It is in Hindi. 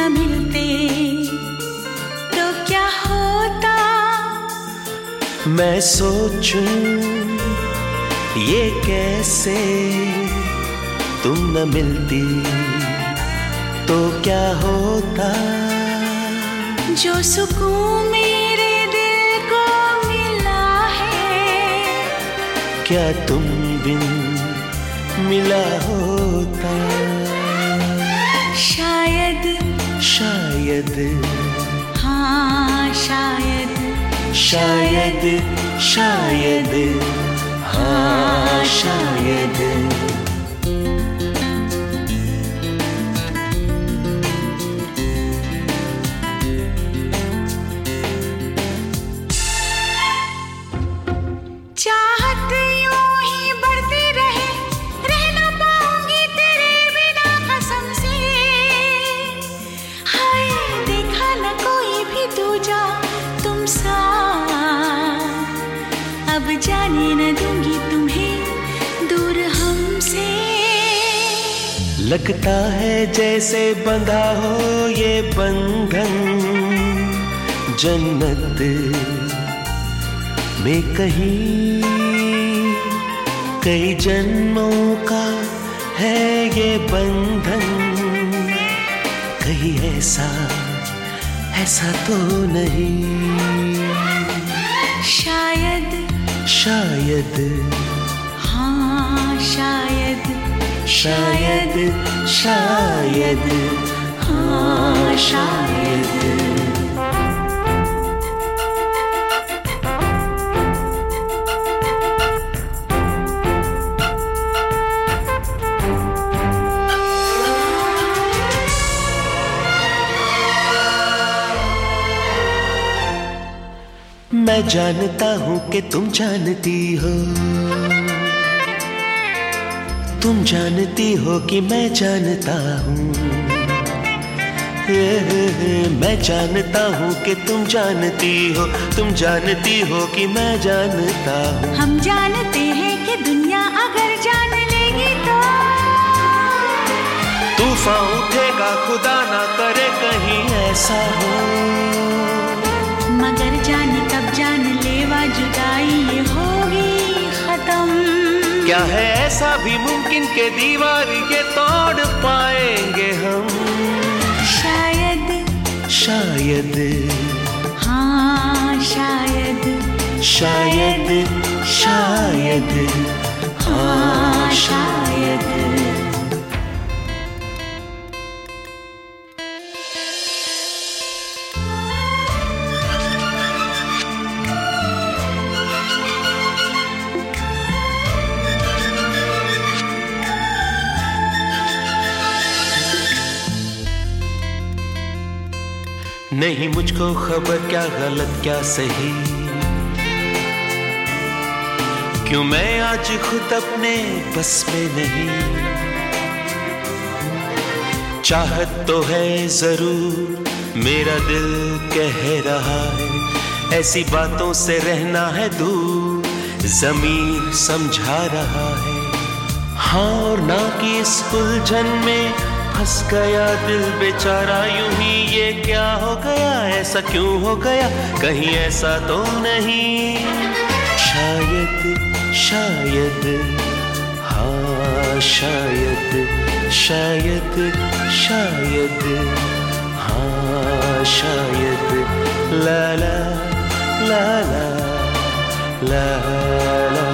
न मिलते तो क्या होता। मैं सोचूं ये कैसे, तुम न मिलती तो क्या होता। जो सुकून मेरे दिल को मिला है, क्या तुम बिन मिला होता। शायद शायद, हाँ शायद, शायद शायद, हाँ शायद। चाहत यूं ही बढ़ती रहे, रह ना पाऊंगी तेरे बिना कसम से। हाय देखा न कोई भी दूजा तुम सा, अब जाने न दूंगी तुम्हें दूर हमसे। लगता है जैसे बंधा हो ये बंधन जन्नत में कहीं, कई जन्मों का है ये बंधन। कहीं ऐसा ऐसा तो नहीं। शायद शायद, हाँ शायद, शायद शायद, हाँ शायद। मैं जानता हूँ कि तुम जानती हो, तुम जानती हो कि मैं जानता हूँ। मैं जानता हूँ कि तुम जानती हो, तुम जानती हो कि मैं जानता हूँ। हम जानते हैं कि दुनिया अगर जान लेगी तो तूफान उठेगा, खुदा ना करे कहीं ऐसा हो। मगर जाने कब जान लेवा जुदाई ये होगी खत्म। क्या है ऐसा भी मुमकिन के दीवार ये तोड़ पाएंगे हम। शायद शायद, हाँ शायद, शायद शायद, हाँ शायद। नहीं मुझको खबर क्या गलत क्या सही, क्यों मैं आज खुद अपने बस में नहीं। चाहत तो है जरूर मेरा दिल कह रहा है, ऐसी बातों से रहना है दूर ज़मीर समझा रहा है। हाँ और ना कि इस उलझन में फंस गया दिल बेचारा यूं ही। ये क्या हो गया, ऐसा क्यों हो गया, कहीं ऐसा तो नहीं। शायद शायद, हाँ शायद, शायद शायद, हाँ शायद। ला ला ला ला ला ला।